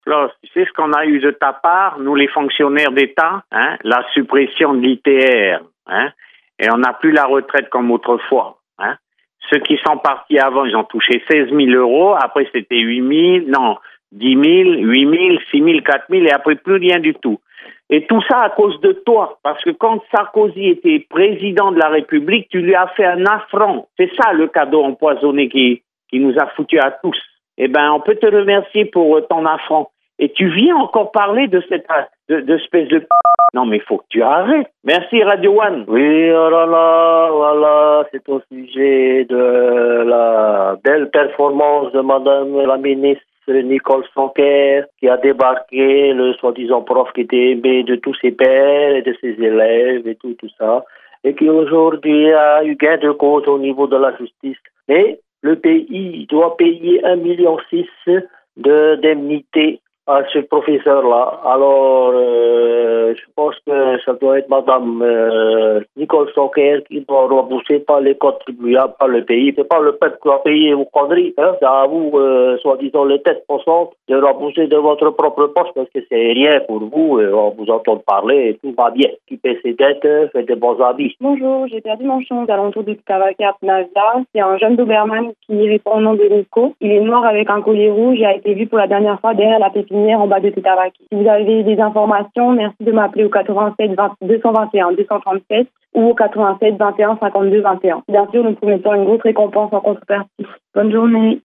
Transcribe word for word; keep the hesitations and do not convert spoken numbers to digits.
Klaus, tu sais ce qu'on a eu de ta part, nous les fonctionnaires d'État, hein, la suppression de l'I T R, hein, et on n'a plus la retraite comme autrefois. Hein. Ceux qui sont partis avant, ils ont touché seize mille euros, après c'était huit mille, non, dix mille, huit mille, six mille, quatre mille, et après plus rien du tout. Et tout ça à cause de toi, parce que quand Sarkozy était président de la République, tu lui as fait un affront. C'est ça le cadeau empoisonné qui, qui nous a foutu à tous. Eh ben, on peut te remercier pour ton affront. Et tu viens encore parler de cette de, de espèce de... Non, mais il faut que tu arrêtes. Merci, Radio One. Oui, oh là là, voilà, c'est au sujet de la belle performance de Madame la ministre Nicole Sonker, qui a débarqué, le soi-disant prof qui était aimé de tous ses pairs et de ses élèves et tout, tout ça, et qui aujourd'hui a eu gain de cause au niveau de la justice. Et le pays doit payer un million six de d'indemnité à ce professeur-là. Alors, euh, je pense que ça doit être Madame euh, Nicole Sonker qui doit rembourser par les contribuables, par le pays. C'est pas le peuple qui va payer vos conneries. Hein. C'est à vous, euh, soi-disant les têtes pensantes, de rembourser de votre propre poche parce que c'est rien pour vous. Euh, on vous entend parler et tout va bien. Qui paie ses dettes, euh, fait des bons habits. Bonjour, j'ai perdu mon chien aux alentours du Cavacat Navia. C'est un jeune Doberman qui répond au nom de Nico. Il est noir avec un collier rouge et a été vu pour la dernière fois derrière la pépinière en bas de Tétavaki. Si vous avez des informations, merci de m'appeler au quatre-vingt-sept deux cent vingt et un deux cent trente-sept ou au quatre-vingt-sept vingt et un cinquante-deux vingt et un. Bien sûr, nous promettons une grosse récompense en contrepartie. Bonne journée.